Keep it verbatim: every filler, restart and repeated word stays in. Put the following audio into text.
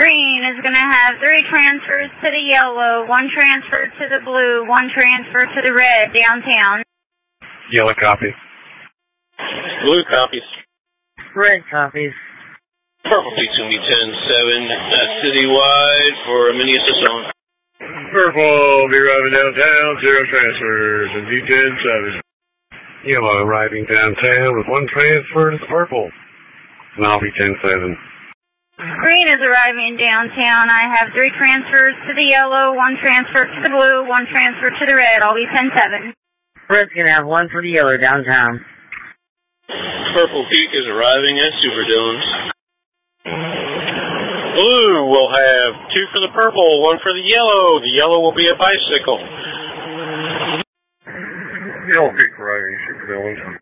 Green is going to have three transfers to the yellow, one transfer to the blue, one transfer to the red downtown. Yellow copy. Blue copies. Red copies. Purple P two B ten seven, uh, citywide for a mini assist on. Purple will be arriving downtown, zero transfers, and D ten seven. Yellow arriving downtown with one transfer to the purple, and I'll be ten seven. Green is arriving downtown. I have three transfers to the yellow, one transfer to the blue, one transfer to the red. I'll be ten seven. Red's going to have one for the yellow downtown. Purple Peak is arriving at Superdomes. Blue will have two for the purple, one for the yellow. The yellow will be a bicycle. Yellow Peak arriving, Superdomes.